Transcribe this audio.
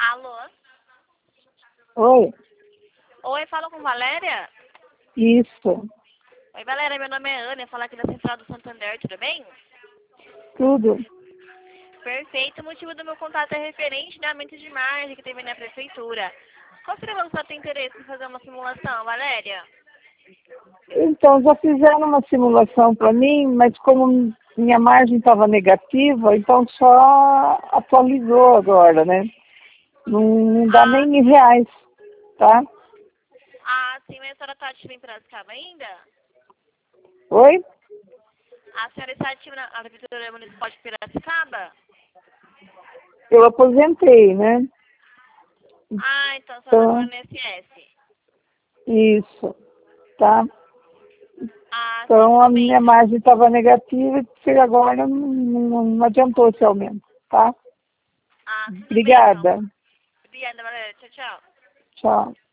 Alô? Oi, Oi, fala com Valéria? isso, Oi, Valéria, meu nome é Ana, falar aqui da Central do Santander, tudo bem? tudo. Perfeito, o motivo do meu contato é referente ao aumento de margem que teve na prefeitura. Qual seria o seu interesse em fazer uma simulação, Valéria? Então, já fizeram uma simulação para mim, mas como minha margem estava negativa, então só atualizou agora, né? Não dá nem R$ 1.000, tá? Sim, mas a senhora está ativa em Piracicaba ainda? Oi? A senhora está ativa na Prefeitura Municipal de Piracicaba? Eu aposentei, né? Então a senhora está no Então, INSS. isso, tá? Sim, Então, a tudo bem. minha margem estava negativa e agora não adiantou esse aumento, tá? Tudo bem então. Obrigada. Obrigada, Valéria. Tchau, tchau. Tchau.